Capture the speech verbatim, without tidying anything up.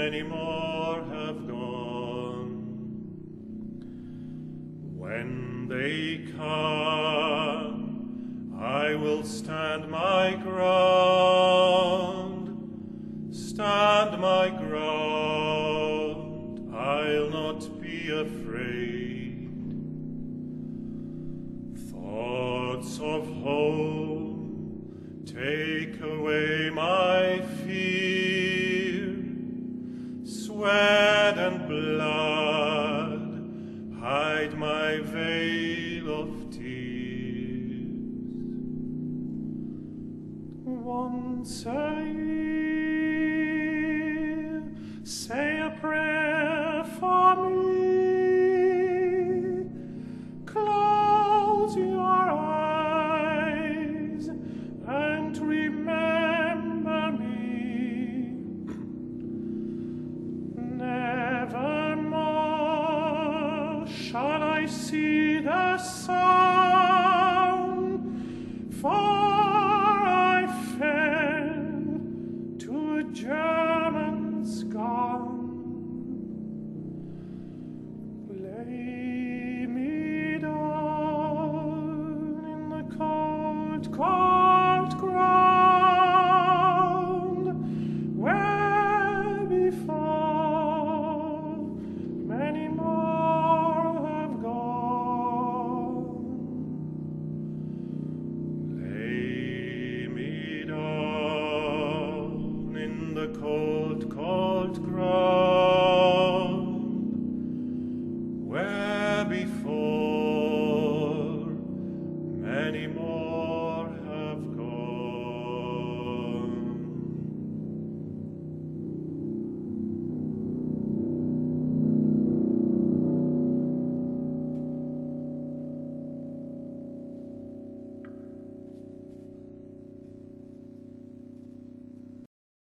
many more have gone. When they come, I will stand my ground, stand my ground, I'll not be afraid. Thoughts of home take away my fear, sweat and blood hide my veil of tears. Once a year, say a prayer for me. Close your eyes and remember me. Nevermore shall I see the sun, for I fell to a German's gun. Lay me down in the cold, cold ground, where before many more have gone. Lay me down in the cold, cold ground.